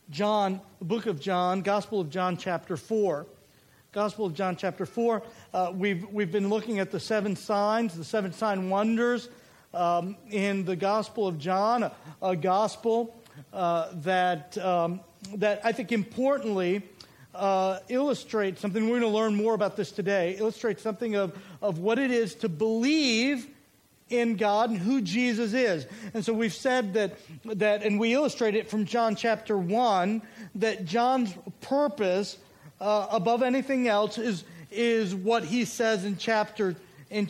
John, the book of John, Gospel of John chapter 4. Gospel of John chapter 4. We've been looking at the seven signs, the seven sign wonders in the Gospel of John, a gospel that I think importantly illustrates something. We're going to learn more about this today. Illustrates something of what it is to believe in God and who Jesus is. And so we've said that, and we illustrate it from John chapter 1, that John's purpose above anything else is what he says in chapter 20.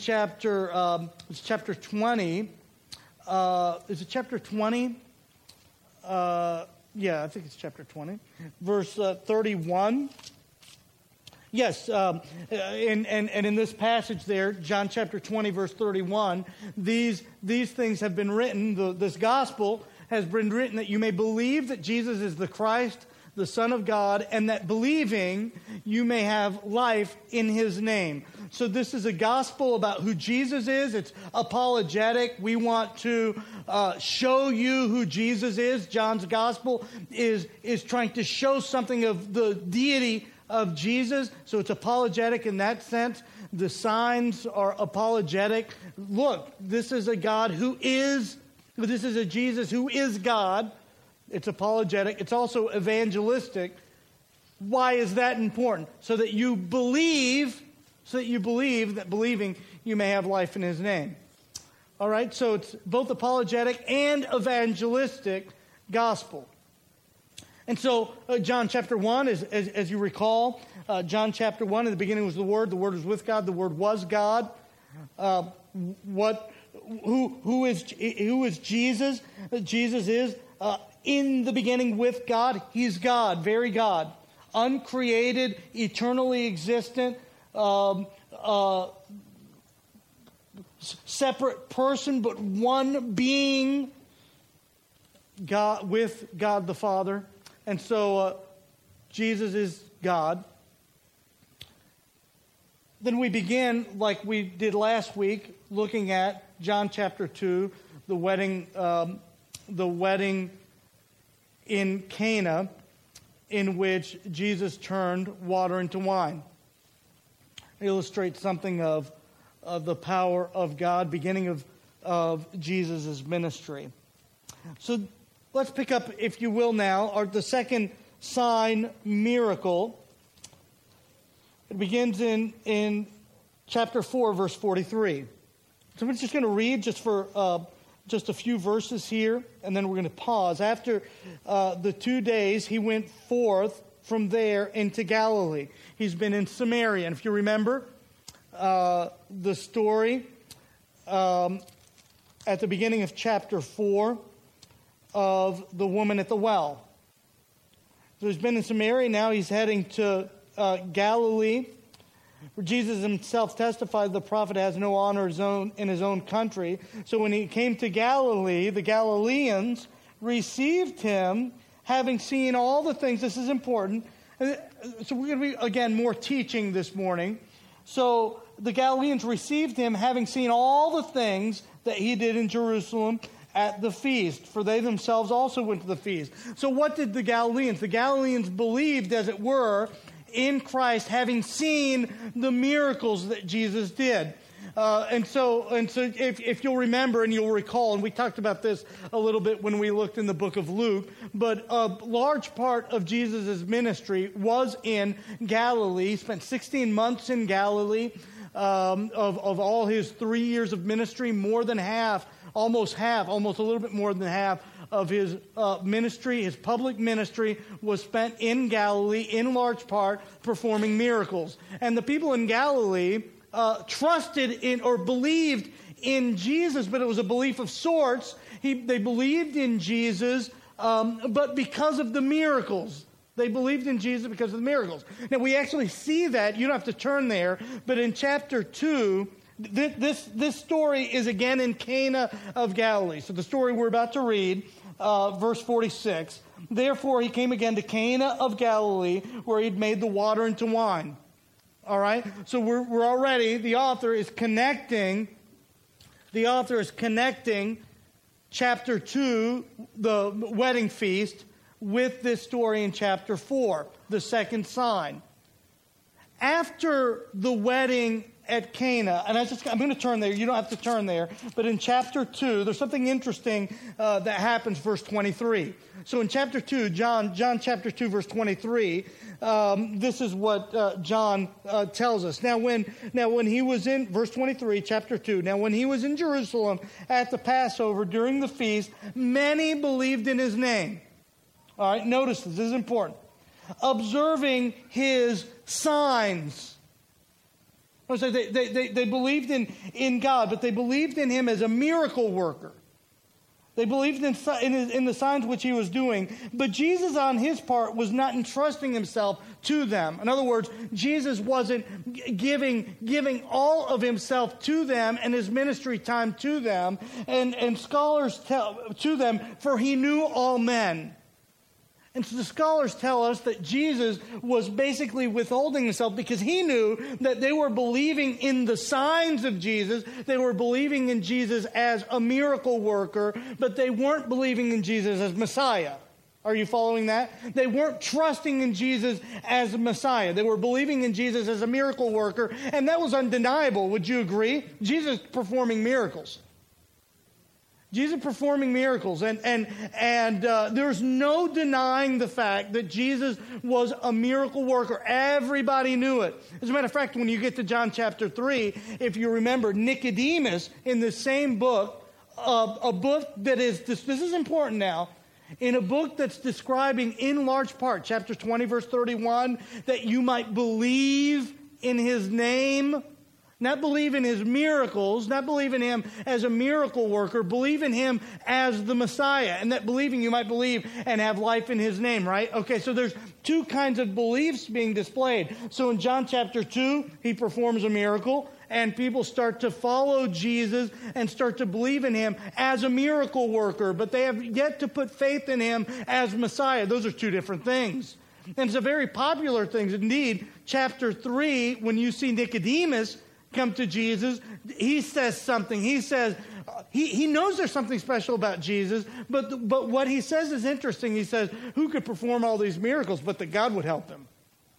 Is it chapter 20? Yeah, I think it's chapter 20, verse 31. Yes, and in this passage there, John chapter 20, verse 31, these things have been written, this gospel has been written that you may believe that Jesus is the Christ, the Son of God, and that believing you may have life in His name. So this is a gospel about who Jesus is. It's apologetic. We want to show you who Jesus is. John's gospel is trying to show something of the deity of Jesus. So it's apologetic in that sense. The signs are apologetic. Look, this is a Jesus who is God. It's apologetic. It's also evangelistic. Why is that important? So that you believe that believing you may have life in His name. All right, so it's both apologetic and evangelistic gospel. And so John chapter 1, as you recall, John chapter 1, in the beginning was the Word was with God, the Word was God. Who is Jesus? Jesus is in the beginning with God. He's God, very God, uncreated, eternally existent, separate person, but one being, God with God the Father. And so Jesus is God. Then we begin, like we did last week, looking at John chapter 2, the wedding in Cana, in which Jesus turned water into wine. It illustrates something of the power of God, beginning of Jesus' ministry. So let's pick up, if you will now, the second sign miracle. It begins in chapter 4, verse 43. So I'm just going to read just for just a few verses here, and then we're going to pause. After the 2 days, he went forth from there into Galilee. He's been in Samaria. And if you remember the story at the beginning of chapter 4 of the woman at the well. So he's been in Samaria. Now he's heading to Galilee, where Jesus himself testified the prophet has no honor in his own country. So when he came to Galilee, the Galileans received him, having seen all the things. This is important. So we're going to be, again, more teaching this morning. So the Galileans received him, having seen all the things that he did in Jerusalem at the feast, for they themselves also went to the feast. So what did the Galileans? The Galileans believed, as it were, in Christ, having seen the miracles that Jesus did. And so if you'll remember and you'll recall, and we talked about this a little bit when we looked in the book of Luke, but a large part of Jesus' ministry was in Galilee. He spent 16 months in Galilee. Of all his 3 years of ministry, more than half, almost a little bit more than half of his ministry, his public ministry, was spent in Galilee, in large part, performing miracles. And the people in Galilee trusted in or believed in Jesus, but it was a belief of sorts. They believed in Jesus, but because of the miracles. They believed in Jesus because of the miracles. Now, we actually see that. You don't have to turn there. But in chapter 2, this story is again in Cana of Galilee. So the story we're about to read, verse 46. Therefore, he came again to Cana of Galilee, where he'd made the water into wine. All right? So we're already, the author is connecting chapter 2, the wedding feast, with this story in chapter 4, the second sign. After the wedding at Cana, and I'm going to turn there. You don't have to turn there. But in chapter 2, there's something interesting that happens, verse 23. So in chapter 2, John chapter 2, verse 23, this is what John tells us. Now when he was in, verse 23, chapter 2, now when he was in Jerusalem at the Passover during the feast, many believed in his name. All right, notice this is important. Observing his signs. They believed in God, but they believed in him as a miracle worker. They believed in the signs which he was doing. But Jesus, on his part, was not entrusting himself to them. In other words, Jesus wasn't giving all of himself to them and his ministry time to them. And scholars tell to them, for he knew all men. And so the scholars tell us that Jesus was basically withholding himself because he knew that they were believing in the signs of Jesus. They were believing in Jesus as a miracle worker, but they weren't believing in Jesus as Messiah. Are you following that? They weren't trusting in Jesus as Messiah. They were believing in Jesus as a miracle worker, and that was undeniable. Would you agree? Jesus performing miracles. Jesus performing miracles, and there's no denying the fact that Jesus was a miracle worker. Everybody knew it. As a matter of fact, when you get to John chapter 3, if you remember, Nicodemus in the same book, a book that is, this is important now, in a book that's describing in large part, chapter 20, verse 31, that you might believe in his name. Not believe in his miracles, not believe in him as a miracle worker, believe in him as the Messiah. And that believing you might believe and have life in his name, right? Okay, so there's two kinds of beliefs being displayed. So in John chapter 2, he performs a miracle, and people start to follow Jesus and start to believe in him as a miracle worker, but they have yet to put faith in him as Messiah. Those are two different things. And it's a very popular thing. Indeed, chapter 3, when you see Nicodemus come to Jesus, he says something. He says, he knows there's something special about Jesus, but what he says is interesting. He says, who could perform all these miracles but that God would help him?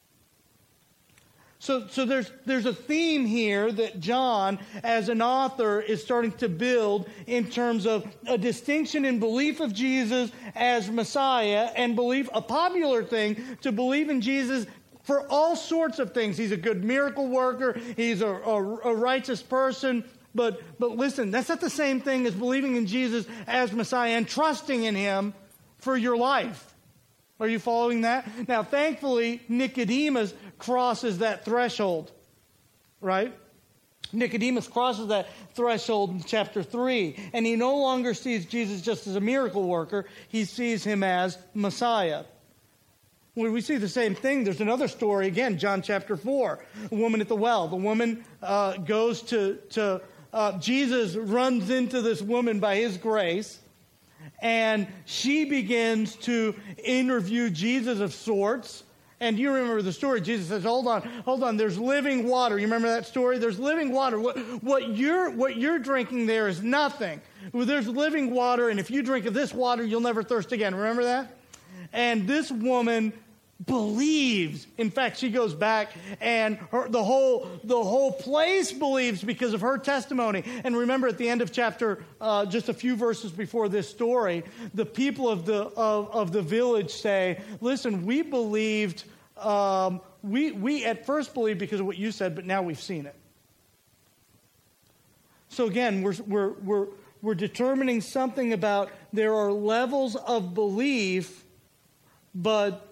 So there's a theme here that John, as an author, is starting to build in terms of a distinction in belief of Jesus as Messiah and belief, a popular thing, to believe in Jesus for all sorts of things. He's a good miracle worker. He's a righteous person. But listen, that's not the same thing as believing in Jesus as Messiah and trusting in him for your life. Are you following that? Now, thankfully, Nicodemus crosses that threshold, right? Nicodemus crosses that threshold in chapter 3, and he no longer sees Jesus just as a miracle worker. He sees him as Messiah. When we see the same thing, there's another story, again, John chapter 4, a woman at the well. The woman goes to Jesus runs into this woman by his grace, and she begins to interview Jesus of sorts. And you remember the story. Jesus says, hold on, there's living water. You remember that story? There's living water. What you're drinking there is nothing. Well, there's living water, and if you drink of this water, you'll never thirst again. Remember that? And this woman believes. In fact, she goes back, and the whole place believes because of her testimony. And remember, at the end of chapter, just a few verses before this story, the people of the village say, "Listen, we believed. We at first believed because of what you said, but now we've seen it." So again, we're determining something about there are levels of belief, but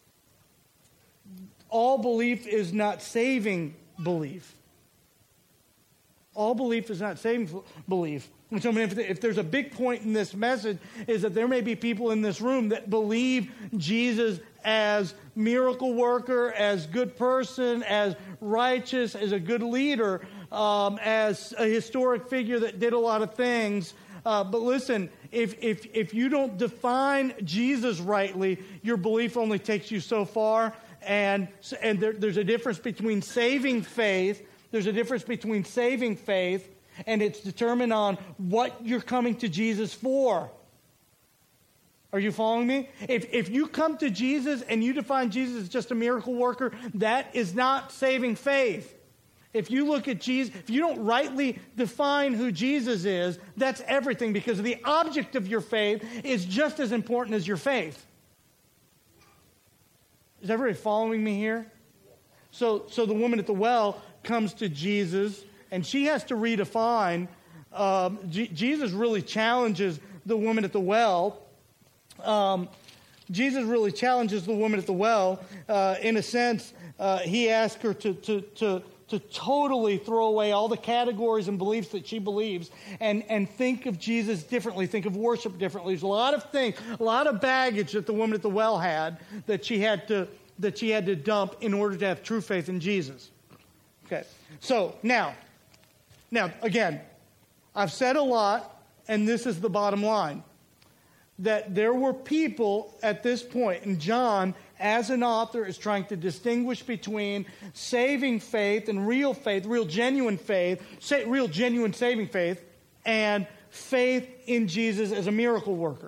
all belief is not saving belief. All belief is not saving belief. And so, I mean, if there's a big point in this message, is that there may be people in this room that believe Jesus as miracle worker, as good person, as righteous, as a good leader, as a historic figure that did a lot of things. But listen, if you don't define Jesus rightly, your belief only takes you so far. And there's a difference between saving faith. There's a difference between saving faith, and it's determined on what you're coming to Jesus for. Are you following me? If you come to Jesus and you define Jesus as just a miracle worker, that is not saving faith. If you look at Jesus, if you don't rightly define who Jesus is, that's everything, because the object of your faith is just as important as your faith. Is everybody following me here? So the woman at the well comes to Jesus, and she has to redefine. Jesus really challenges the woman at the well. Jesus really challenges the woman at the well. In a sense, he asks her to totally throw away all the categories and beliefs that she believes and think of Jesus differently, think of worship differently. There's a lot of things, a lot of baggage that the woman at the well had that she had to dump in order to have true faith in Jesus. Okay, so now again, I've said a lot, and this is the bottom line. That there were people at this point, and John, as an author, is trying to distinguish between saving faith and real faith, real genuine faith, real genuine saving faith, and faith in Jesus as a miracle worker.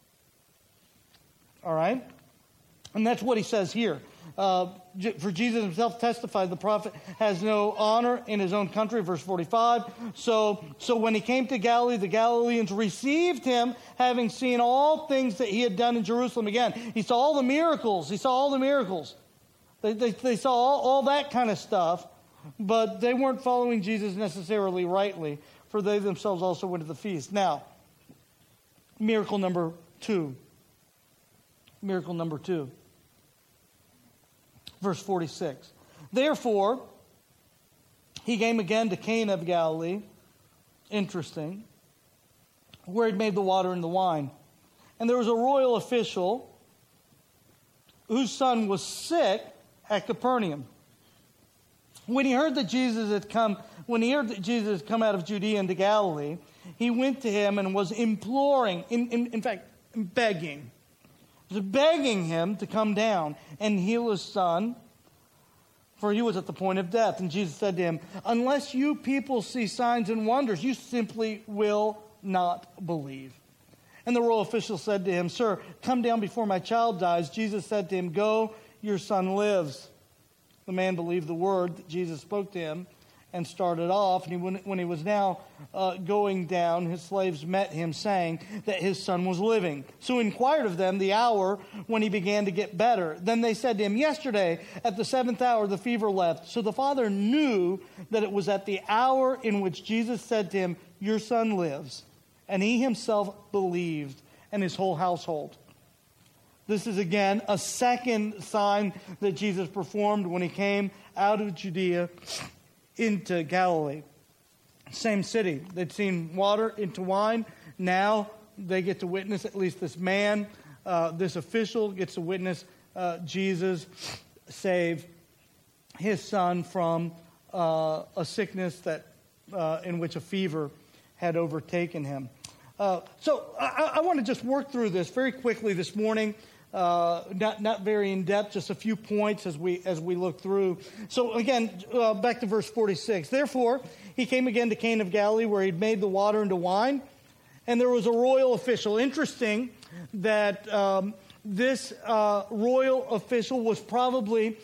All right? And that's what he says here. For Jesus himself testified, the prophet has no honor in his own country, verse 45. So when he came to Galilee, the Galileans received him, having seen all things that he had done in Jerusalem. Again, he saw all the miracles. He saw all the miracles. They saw all that kind of stuff, but they weren't following Jesus necessarily rightly, for they themselves also went to the feast. Now, miracle number 2. Miracle number 2. Verse 46. Therefore, he came again to Cana of Galilee. Interesting. Where he'd made the water into wine. And there was a royal official whose son was sick at Capernaum. When he heard that Jesus had come out of Judea into Galilee, he went to him and was imploring, in fact, begging him to come down and heal his son, for he was at the point of death. And Jesus said to him, unless you people see signs and wonders, you simply will not believe. And the royal official said to him, Sir, come down before my child dies. Jesus said to him, Go, your son lives. The man believed the word that Jesus spoke to him and started off. And when he was now going down, his slaves met him, saying that his son was living. So he inquired of them the hour when he began to get better. Then they said to him, Yesterday, at the 7th hour, the fever left. So the father knew that it was at the hour in which Jesus said to him, Your son lives. And he himself believed, and his whole household. This is again a second sign that Jesus performed when he came out of Judea into Galilee. Same city. They'd seen water into wine. Now they get to witness, at least this man, this official gets to witness Jesus save his son from a sickness that in which a fever had overtaken him. So I want to just work through this very quickly this morning. Not very in depth, just a few points as we look through. So again, back to verse 46. Therefore, he came again to Cana of Galilee, where he'd made the water into wine, and there was a royal official. Interesting that this royal official was probably,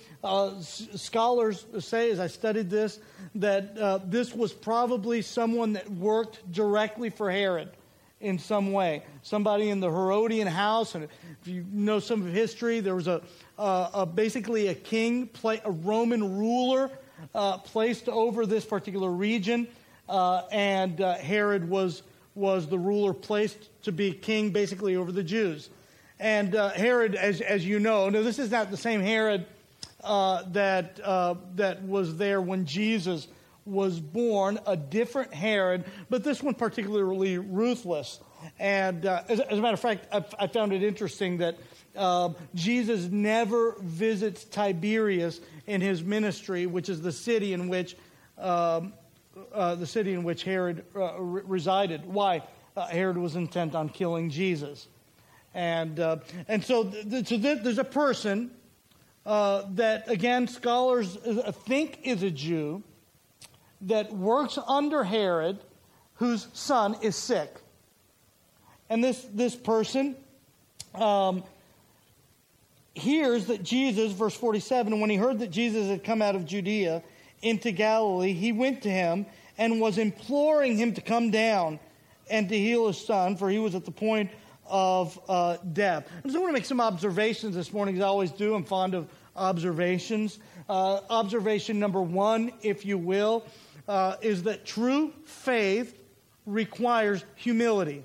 scholars say, as I studied this, that this was probably someone that worked directly for Herod in some way. Somebody in the Herodian house, and if you know some of history, there was basically a king, a Roman ruler placed over this particular region, and Herod was the ruler placed to be king basically over the Jews. And Herod, as you know, no, this is not the same Herod that was there when Jesus was born, a different Herod, but this one particularly ruthless. And as a matter of fact, I found it interesting that Jesus never visits Tiberias in his ministry, which is the city in which Herod resided. Why? Herod was intent on killing Jesus, and so there's a person that, again, scholars think is a Jew, that works under Herod, whose son is sick. And this person hears that Jesus, verse 47, when he heard that Jesus had come out of Judea into Galilee, he went to him and was imploring him to come down and to heal his son, for he was at the point of death. I just want to make some observations this morning, as I always do. I'm fond of observations. Observation number one, if you will, is that true faith requires humility.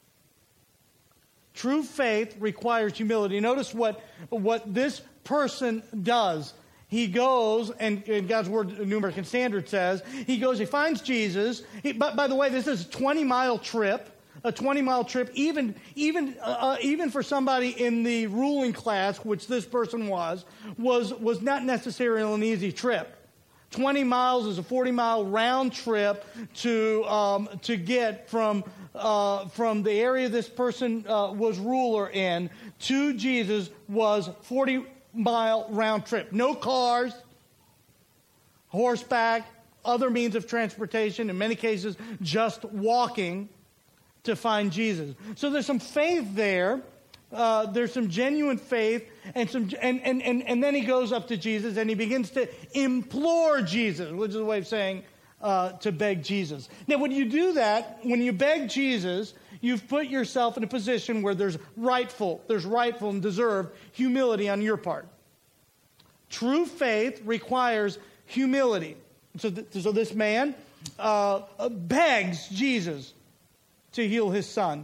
True faith requires humility. Notice what this person does. He goes, and God's Word, New American Standard says, he goes, he finds Jesus. By the way, this is a 20-mile trip. A 20-mile trip, even for somebody in the ruling class, which this person was not necessarily an easy trip. 20 miles is a 40-mile round trip to get from the area this person was ruler in to Jesus was 40-mile round trip. No cars, horseback, other means of transportation. In many cases, just walking to find Jesus. So there's some faith there. There's some genuine faith, and then he goes up to Jesus and he begins to implore Jesus, which is a way of saying to beg Jesus. Now, when you do that, when you beg Jesus, you've put yourself in a position where there's rightful and deserved humility on your part. True faith requires humility. So this man begs Jesus to heal his son.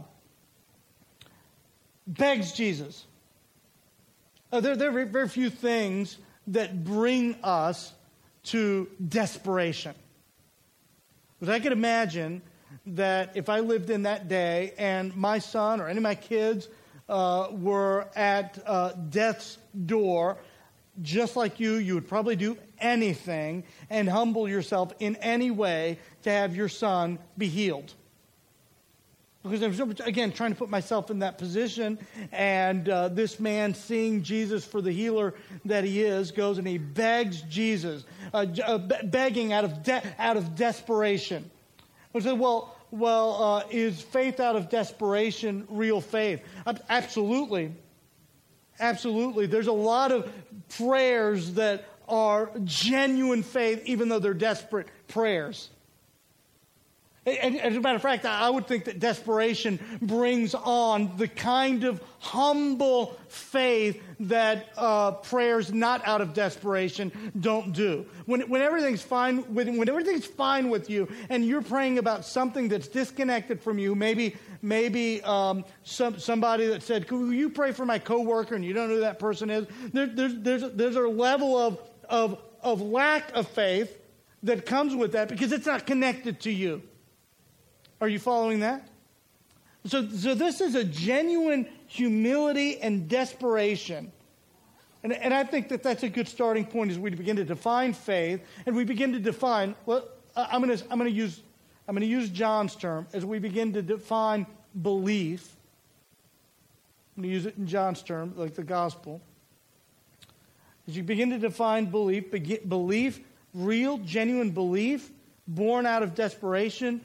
Begs Jesus. There are very few things that bring us to desperation. Because I can imagine that if I lived in that day and my son or any of my kids were at death's door, just like you would probably do anything and humble yourself in any way to have your son be healed. Because I'm, again, trying to put myself in that position, and this man, seeing Jesus for the healer that he is, goes and he begs Jesus, begging out of desperation. I say, well, is faith out of desperation real faith? Absolutely. Absolutely. There's a lot of prayers that are genuine faith, even though they're desperate prayers. And as a matter of fact, I would think that desperation brings on the kind of humble faith that prayers not out of desperation don't do. When everything's fine, when everything's fine with you, and you're praying about something that's disconnected from you, maybe somebody that said, "Will you pray for my coworker?" and you don't know who that person is. There's a level of lack of faith that comes with that because it's not connected to you. Are you following that? So this is a genuine humility and desperation. And I think that that's a good starting point as we begin to define faith, and we begin to define, well, I'm going to use John's term as we begin to define belief. I'm going to use it in John's term, like the gospel. As you begin to define belief, real, genuine belief, born out of desperation,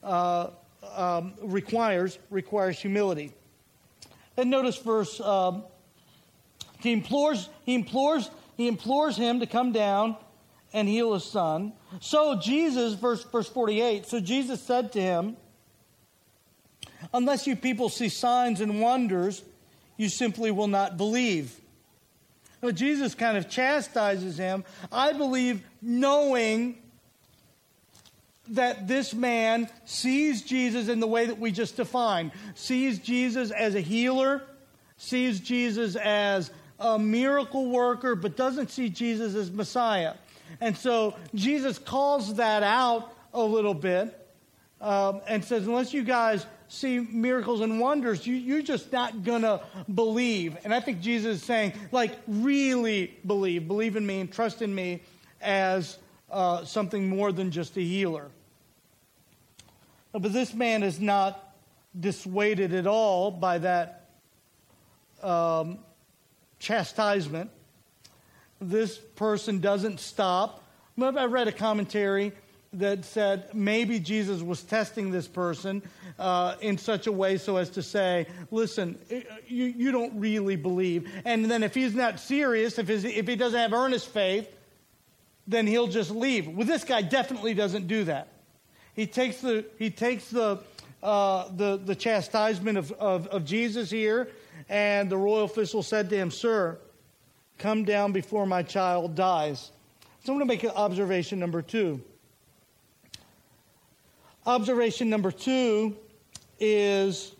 requires humility. And notice verse. He implores him to come down and heal his son. So Jesus, verse 48. So Jesus said to him, "Unless you people see signs and wonders, you simply will not believe." Well, Jesus kind of chastises him. I believe, knowing that this man sees Jesus in the way that we just defined. Sees Jesus as a healer, sees Jesus as a miracle worker, but doesn't see Jesus as Messiah. And so Jesus calls that out a little bit and says, unless you guys see miracles and wonders, you're just not going to believe. And I think Jesus is saying, like, really believe. Believe in me and trust in me as something more than just a healer. But this man is not dissuaded at all by that chastisement. This person doesn't stop. I read a commentary that said maybe Jesus was testing this person in such a way so as to say, listen, you don't really believe. And then if he's not serious, if he doesn't have earnest faith, then he'll just leave. Well, this guy definitely doesn't do that. He takes the chastisement of Jesus here, and the royal official said to him, "Sir, come down before my child dies." So I'm going to make observation number 2. Observation number 2 is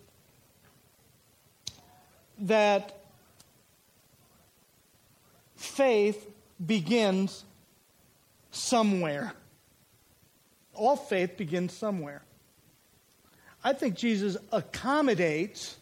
that faith begins somewhere. All faith begins somewhere. I think Jesus accommodates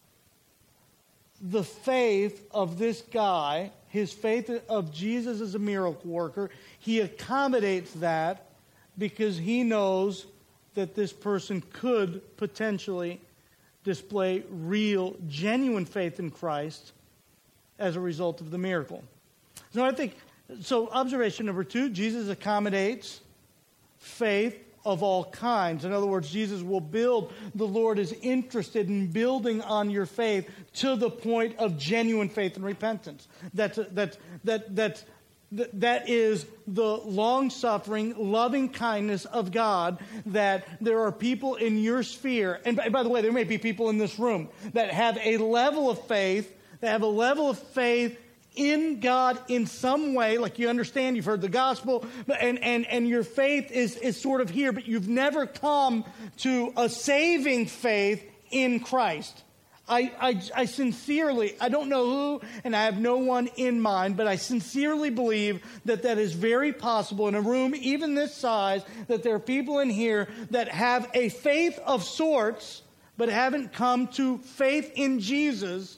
the faith of this guy, his faith of Jesus as a miracle worker. He accommodates that because he knows that this person could potentially display real, genuine faith in Christ as a result of the miracle. So observation number 2, Jesus accommodates faith of all kinds. In other words, Jesus will build. The Lord is interested in building on your faith to the point of genuine faith and repentance. That is the long-suffering, loving kindness of God, that there are people in your sphere, and by the way, there may be people in this room that have a level of faith, in God in some way, like you understand, you've heard the gospel, and your faith is sort of here, but you've never come to a saving faith in Christ. I sincerely, I don't know who, and I have no one in mind, but I sincerely believe that is very possible in a room even this size, that there are people in here that have a faith of sorts, but haven't come to faith in Jesus.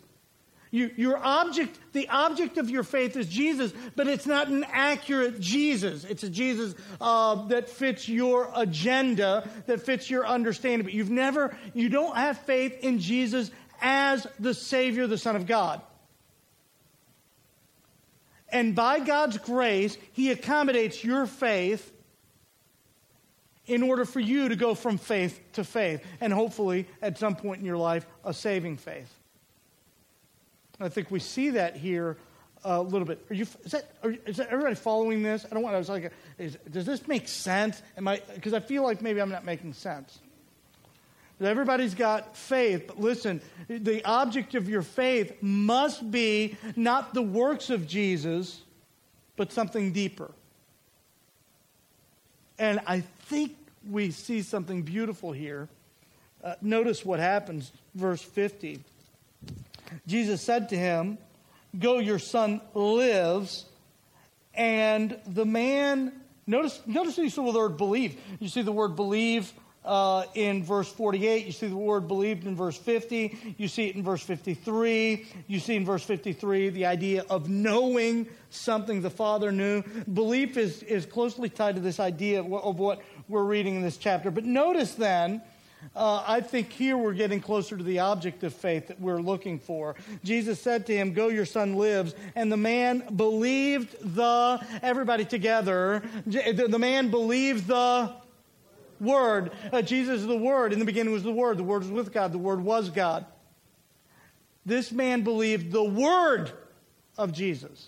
The object of your faith is Jesus, but it's not an accurate Jesus. It's a Jesus that fits your agenda, that fits your understanding. But you don't have faith in Jesus as the Savior, the Son of God. And by God's grace, He accommodates your faith in order for you to go from faith to faith, and hopefully, at some point in your life, a saving faith. I think we see that here a little bit. Is everybody following this? Does this make sense? Because I feel like maybe I'm not making sense. Everybody's got faith, but listen, the object of your faith must be not the works of Jesus, but something deeper. And I think we see something beautiful here. Notice what happens, verse 50. Jesus said to him, "Go, your son lives." And the man, notice you see the word believe. You see the word believe in verse 48. You see the word believed in verse 50. You see it in verse 53. You see in verse 53 the idea of knowing something the Father knew. Belief is closely tied to this idea of what we're reading in this chapter. But notice then, I think here we're getting closer to the object of faith that we're looking for. Jesus said to him, "Go, your son lives." And the man believed everybody together, the man believed the Word. Jesus is the Word. In the beginning was the Word. The Word was with God. The Word was God. This man believed the Word of Jesus.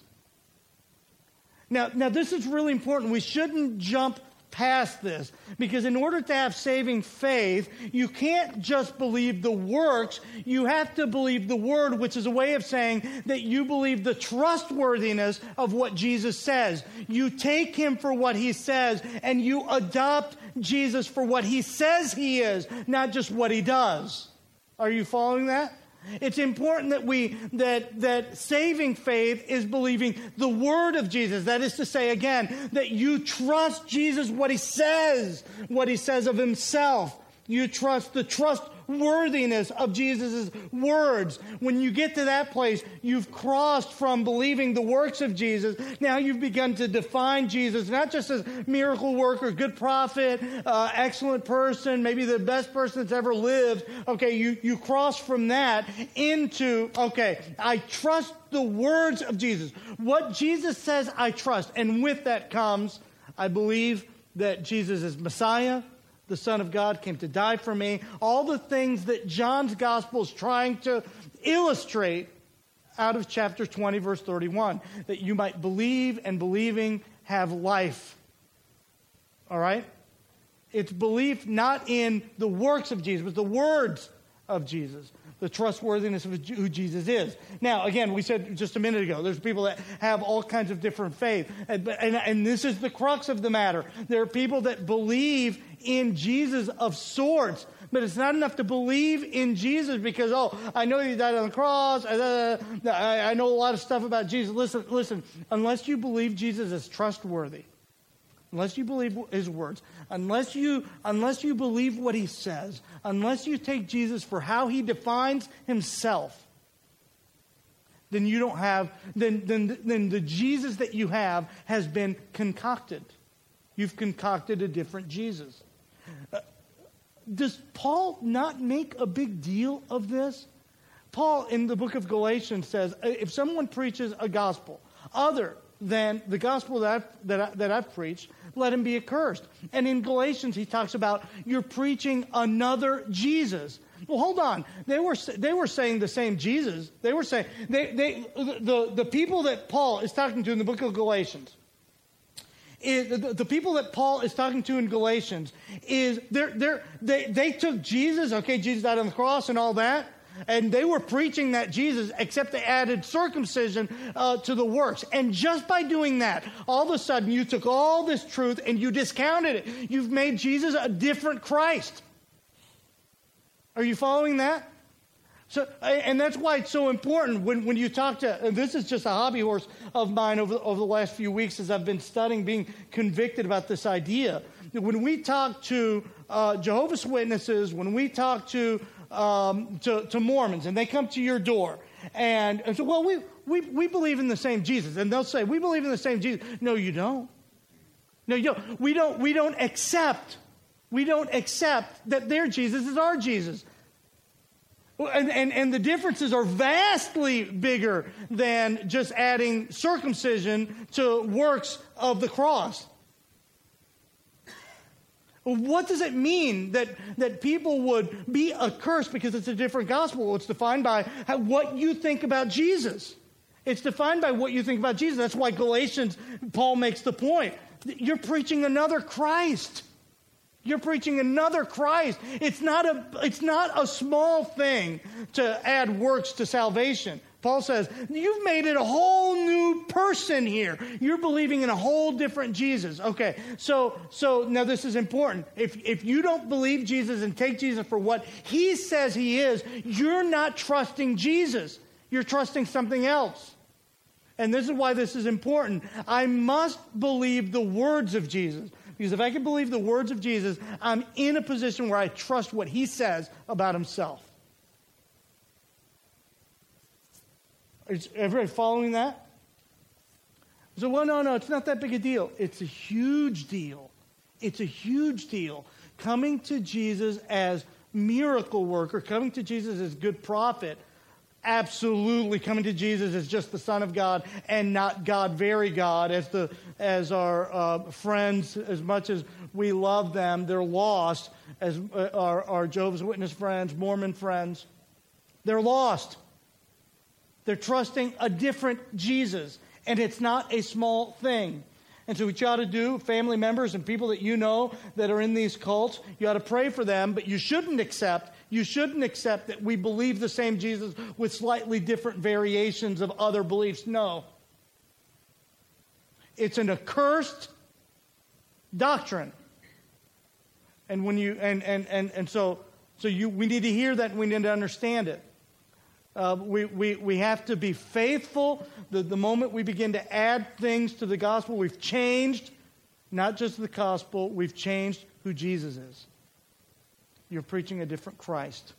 Now this is really important. We shouldn't jump past this, because in order to have saving faith, you can't just believe the works. You have to believe the Word, which is a way of saying that you believe the trustworthiness of what Jesus says. You take Him for what He says, and you adopt Jesus for what He says He is, not just what He does. Are you following that? It's important that saving faith is believing the Word of Jesus. That is to say, again, that you trust Jesus, what He says of Himself. You trust the trustworthiness of Jesus' words. When you get to that place, you've crossed from believing the works of Jesus. Now you've begun to define Jesus, not just as miracle worker, good prophet, excellent person, maybe the best person that's ever lived. Okay, you cross from that into, okay, I trust the words of Jesus. What Jesus says, I trust. And with that comes, I believe that Jesus is Messiah, the Son of God, came to die for me. All the things that John's gospel is trying to illustrate out of chapter 20, verse 31, that you might believe, and believing have life. All right? It's belief not in the works of Jesus, but the words of Jesus, the trustworthiness of who Jesus is. Now, again, we said just a minute ago, there's people that have all kinds of different faith. And this is the crux of the matter. There are people that believe in Jesus of sorts, but it's not enough to believe in Jesus because, oh, I know he died on the cross. I know a lot of stuff about Jesus. Listen, unless you believe Jesus is trustworthy, unless you believe his words, unless you believe what he says, unless you take Jesus for how he defines himself, then you don't have, then the Jesus that you have has been concocted. You've concocted a different Jesus. Does Paul not make a big deal of this? Paul, in the book of Galatians, says, if someone preaches a gospel other than the gospel that I've preached, let him be accursed. And in Galatians, he talks about you're preaching another Jesus. Well, hold on. They were saying the same Jesus. They were saying the people that Paul is talking to in the book of Galatians. The people that Paul is talking to in Galatians is they took Jesus. Okay, Jesus died on the cross and all that. And they were preaching that Jesus, except they added circumcision to the works. And just by doing that, all of a sudden you took all this truth and you discounted it. You've made Jesus a different Christ. Are you following that? So, and that's why it's so important when you talk to, and this is just a hobby horse of mine over the last few weeks as I've been studying, being convicted about this idea. When we talk to Jehovah's Witnesses, when we talk to Mormons, and they come to your door, and so, well, we believe in the same Jesus, and they'll say, we believe in the same Jesus. No, you don't. No, you don't. We don't accept that their Jesus is our Jesus. And the differences are vastly bigger than just adding circumcision to works of the cross. What does it mean that people would be accursed because it's a different gospel? Well, it's defined by what you think about Jesus. It's defined by what you think about Jesus. That's why Galatians, Paul makes the point. You're preaching another Christ. You're preaching another Christ. It's not a small thing to add works to salvation. Paul says, you've made it a whole new person here. You're believing in a whole different Jesus. Okay, so now this is important. If you don't believe Jesus and take Jesus for what he says he is, you're not trusting Jesus. You're trusting something else. And this is why this is important. I must believe the words of Jesus. Because if I can believe the words of Jesus, I'm in a position where I trust what he says about himself. Is everybody following that? So, well, no, it's not that big a deal. It's a huge deal. It's a huge deal. Coming to Jesus as miracle worker, coming to Jesus as good prophet, absolutely coming to Jesus as just the Son of God and not God, very God, as our friends, as much as we love them, they're lost, as our Jehovah's Witness friends, Mormon friends, they're lost. They're trusting a different Jesus, and it's not a small thing. And so what you ought to do, family members and people that you know that are in these cults, you ought to pray for them, but you shouldn't accept that we believe the same Jesus with slightly different variations of other beliefs. No. It's an accursed doctrine. And when you so we need to hear that and we need to understand it. We have to be faithful. The moment we begin to add things to the gospel, we've changed not just the gospel, we've changed who Jesus is. You're preaching a different Christ.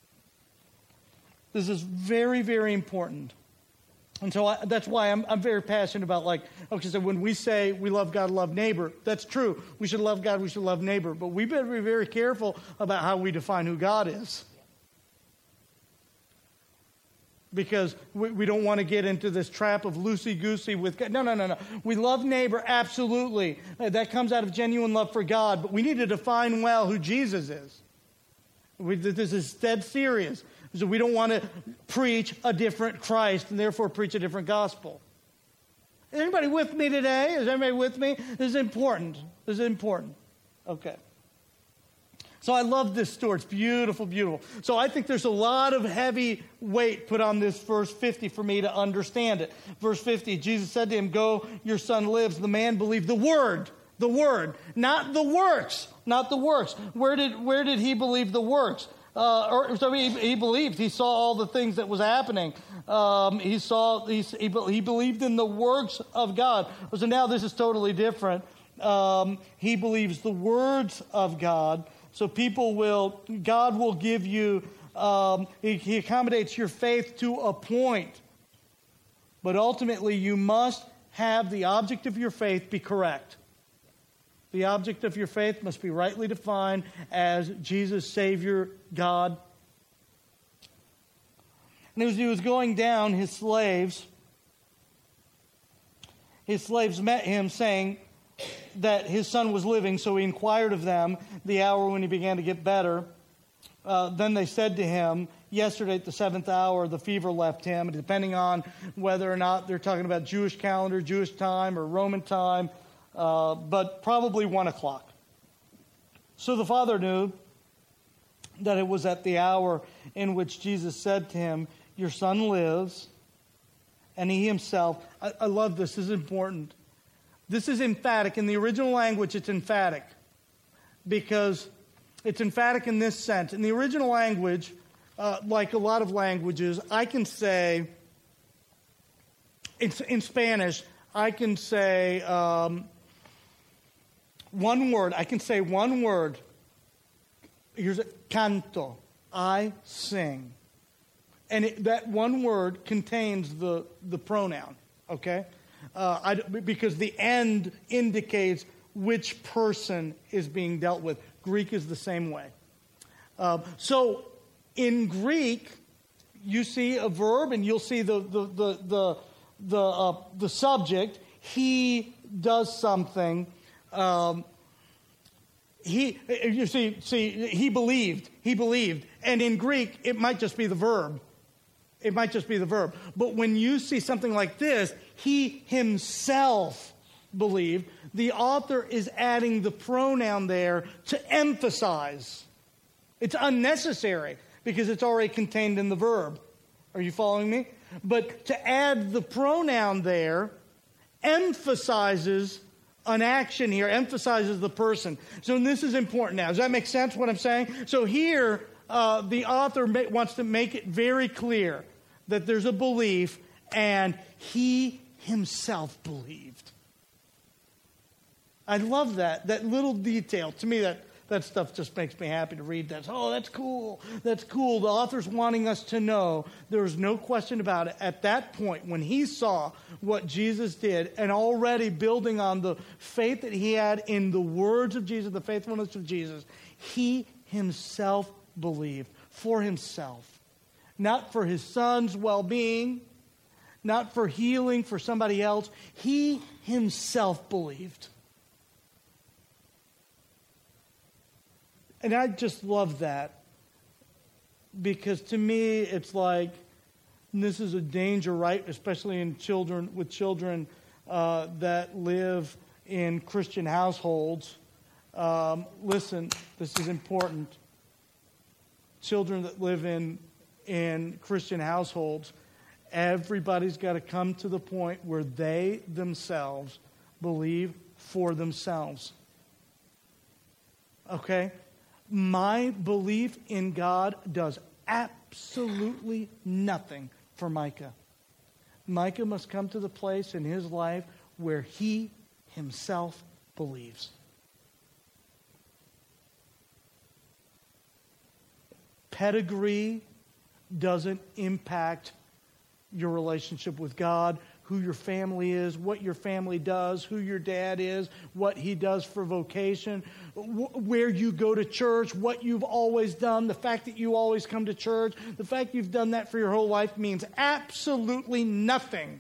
This is very, very important. And so that's why I'm very passionate about, so when we say we love God, love neighbor, that's true. We should love God, we should love neighbor. But we better be very careful about how we define who God is. because we don't want to get into this trap of loosey-goosey with God. No. We love neighbor, absolutely. That comes out of genuine love for God, but we need to define well who Jesus is. This is dead serious. So we don't want to preach a different Christ and therefore preach a different gospel. Is anybody with me today? Is everybody with me? This is important. Okay. So I love this story. It's beautiful, beautiful. So I think there's a lot of heavy weight put on this verse 50 for me to understand it. Verse 50, Jesus said to him, "Go, your son lives." The man believed the word, not the works, not the works. Where did he believe the works? He believed. He saw all the things that was happening. He believed in the works of God. So now this is totally different. He believes the words of God. So God will give you, he accommodates your faith to a point. But ultimately, you must have the object of your faith be correct. The object of your faith must be rightly defined as Jesus, Savior, God. And as he was going down, his slaves met him, saying that his son was living, so he inquired of them the hour when he began to get better. Then they said to him, yesterday at the 7th hour, the fever left him. Depending on whether or not they're talking about Jewish calendar, Jewish time, or Roman time, but probably 1 o'clock. So the father knew that it was at the hour in which Jesus said to him, "Your son lives." And he himself, I love this, this is important. This is emphatic. In the original language, it's emphatic. Because it's emphatic in this sense. In the original language, like a lot of languages, I can say, in Spanish, I can say one word. I can say one word. Here's canto. I sing. And that one word contains the pronoun, okay? Because the end indicates which person is being dealt with. Greek is the same way. So in Greek, you see a verb and you'll see the subject. He does something. He believed. He believed. And in Greek, it might just be the verb. But when you see something like this, he himself believed, the author is adding the pronoun there to emphasize. It's unnecessary because it's already contained in the verb. Are you following me? But to add the pronoun there emphasizes an action here, emphasizes the person. So this is important now. Does that make sense what I'm saying? So here, the author wants to make it very clear that there's a belief, and he himself believed. I love that little detail. To me, that stuff just makes me happy to read that. Oh, that's cool. That's cool. The author's wanting us to know, there's no question about it. At that point, when he saw what Jesus did, and already building on the faith that he had in the words of Jesus, the faithfulness of Jesus, he himself believed for himself. Not for his son's well-being, not for healing for somebody else. He himself believed. And I just love that. Because to me, it's like, this is a danger, right? Especially with children that live in Christian households. Listen, this is important. Children that live in Christian households, everybody's got to come to the point where they themselves believe for themselves. Okay? My belief in God does absolutely nothing for Micah. Micah must come to the place in his life where he himself believes. Pedigree doesn't impact your relationship with God, who your family is, what your family does, who your dad is, what he does for vocation, where you go to church, what you've always done, the fact that you always come to church, the fact you've done that for your whole life means absolutely nothing.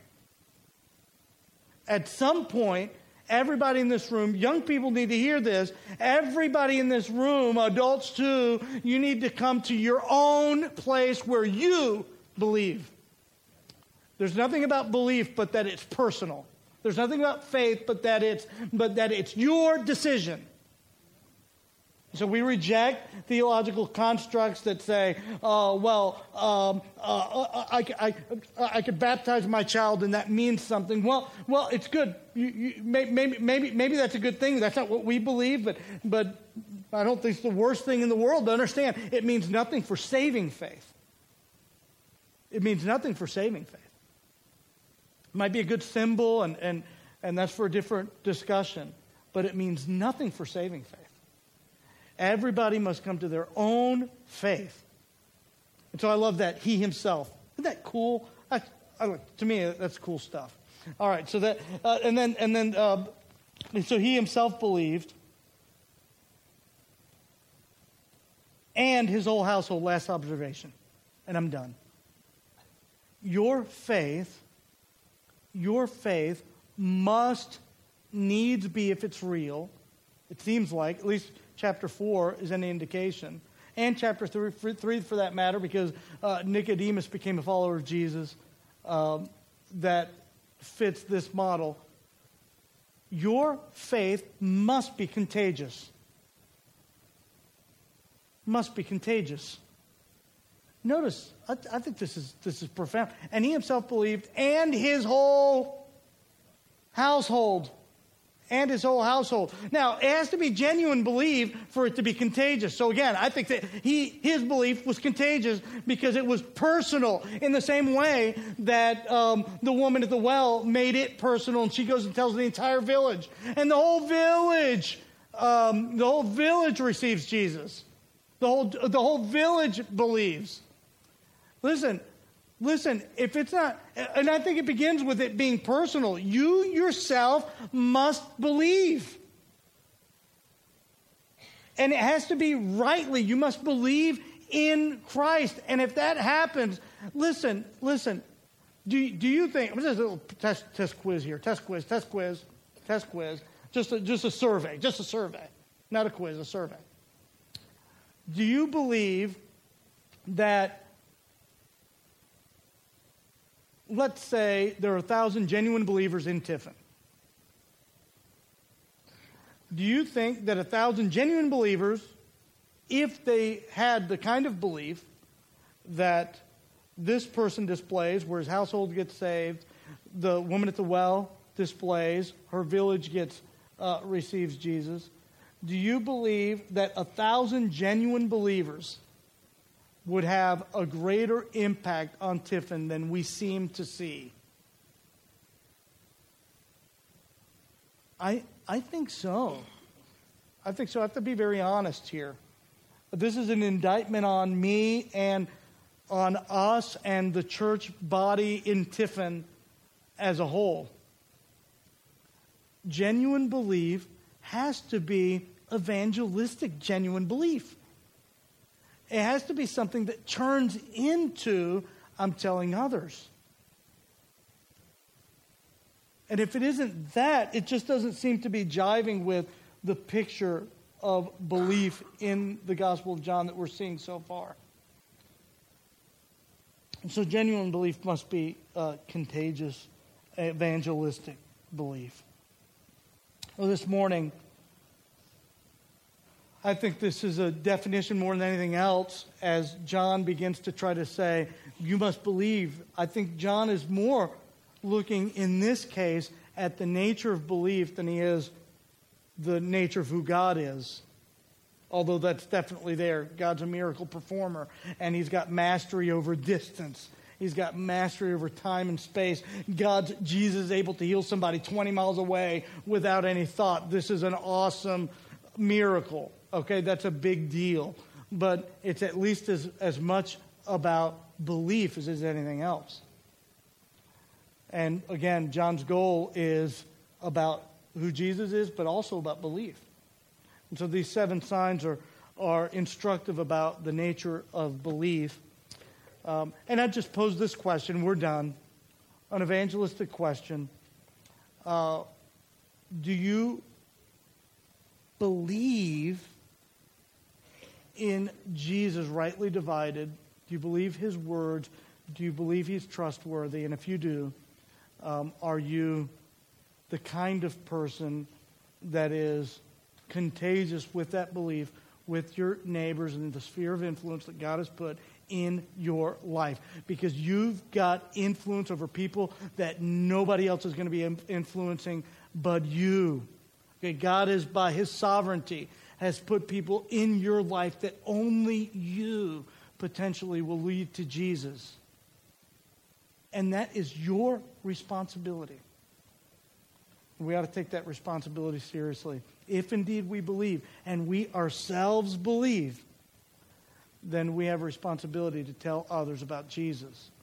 At some point, everybody in this room, young people need to hear this, everybody in this room, adults too, you need to come to your own place where you believe. There's nothing about belief but that it's personal. There's nothing about faith but that it's your decision. So we reject theological constructs that say, I could baptize my child and that means something. Well, it's good. Maybe that's a good thing. That's not what we believe, but I don't think it's the worst thing in the world to understand. It means nothing for saving faith. It means nothing for saving faith. It might be a good symbol, and that's for a different discussion, but it means nothing for saving faith. Everybody must come to their own faith. And so I love that he himself. Isn't that cool? To me, that's cool stuff. All right, so that so he himself believed, and his whole household. Last observation, and I'm done. Your faith must needs be, if it's real, it seems like, at least chapter 4 is any indication, and chapter 3 for that matter, because Nicodemus became a follower of Jesus, that fits this model. Your faith must be contagious. Must be contagious. Notice, I think this is profound. And he himself believed, and his whole household. And his whole household. Now, it has to be genuine belief for it to be contagious. So again, I think that his belief was contagious because it was personal, in the same way that the woman at the well made it personal, and she goes and tells the entire village. And the whole village receives Jesus. The whole village believes. Listen, if it's not, and I think it begins with it being personal. You yourself must believe. And it has to be rightly. You must believe in Christ. And if that happens, listen. Do you think, I'm just a little test quiz here. Test quiz. Just a survey. Not a quiz, a survey. Do you believe that, let's say there are 1,000 genuine believers in Tiffin? Do you think that 1,000 genuine believers, if they had the kind of belief that this person displays, where his household gets saved, the woman at the well displays, her village receives Jesus, do you believe that 1,000 genuine believers would have a greater impact on Tiffin than we seem to see? I think so. I have to be very honest here. This is an indictment on me and on us and the church body in Tiffin as a whole. Genuine belief has to be evangelistic, genuine belief. It has to be something that turns into, I'm telling others. And if it isn't that, it just doesn't seem to be jiving with the picture of belief in the Gospel of John that we're seeing so far. And so genuine belief must be contagious, evangelistic belief. Well, this morning, I think this is a definition more than anything else as John begins to try to say, you must believe. I think John is more looking in this case at the nature of belief than he is the nature of who God is. Although that's definitely there. God's a miracle performer, and he's got mastery over distance. He's got mastery over time and space. Jesus is able to heal somebody 20 miles away without any thought. This is an awesome miracle. Okay, that's a big deal. But it's at least as much about belief as anything else. And again, John's goal is about who Jesus is, but also about belief. And so these 7 signs are instructive about the nature of belief. And I just posed this question. We're done. An evangelistic question. Do you believe in Jesus rightly divided? Do you believe his words? Do you believe he's trustworthy? And if you do, are you the kind of person that is contagious with that belief with your neighbors and the sphere of influence that God has put in your life? Because you've got influence over people that nobody else is going to be influencing but you. Okay, God is, by his sovereignty, has put people in your life that only you potentially will lead to Jesus. And that is your responsibility. We ought to take that responsibility seriously. If indeed we believe, and we ourselves believe, then we have a responsibility to tell others about Jesus.